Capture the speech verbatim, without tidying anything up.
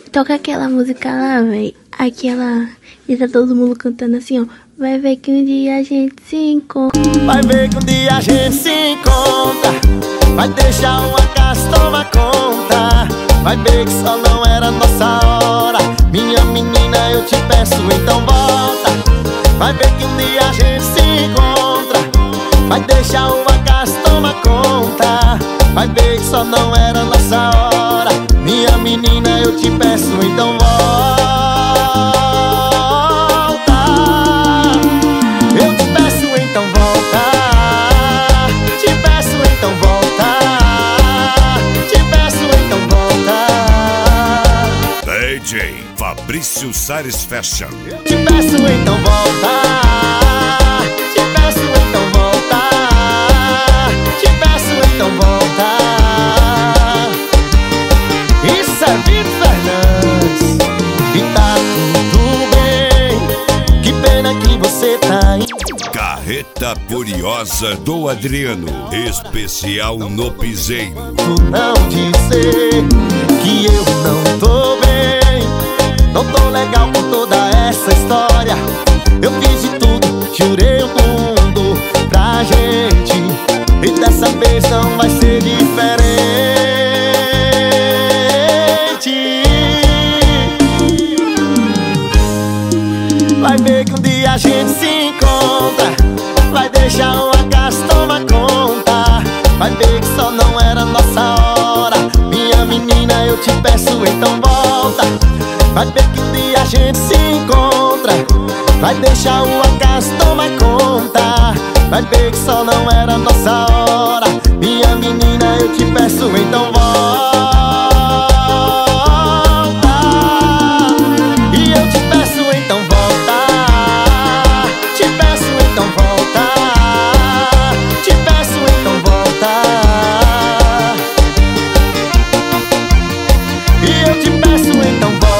Toca aquela música lá, véi. Aquela... E tá todo mundo cantando assim, ó. Vai ver que um dia a gente se encontra. Vai ver que um dia a gente se encontra. Vai deixar o acaso tomar conta. Vai ver que só não era nossa hora. Minha menina, eu te peço, então volta. Vai ver que um dia a gente se encontra. Vai deixar o acaso tomar conta. Vai ver que só não era nossa hora. Minha menina, eu te peço, então volta. Eu te peço, então volta. Te peço, então volta. Te peço, então volta. D J Fabrício Sares Fashion. Eu te peço, então volta. Te peço, então volta. Te peço, então volta. Isso é Vitor Fernandes. E tá tudo bem. Que pena que você tá indo. Carreta Curiosa do Adriano, especial no piseiro. Não dizer que eu não tô bem. Não tô legal com toda essa história. Eu fiz de tudo, jurei o mundo pra gente. E dessa vez não vai ser diferente. Vai ver que um dia a gente se encontra. Vai deixar o acaso tomar conta. Vai ver que só não era nossa hora. Minha menina, eu te peço, então volta. Vai ver que um dia a gente se encontra. Vai deixar o acaso tomar conta. Vai ver que só não era nossa hora. Minha menina, eu te peço, então volta. E eu te peço, então volta. Te peço, então volta. Te peço, então volta. E eu te peço, então volta.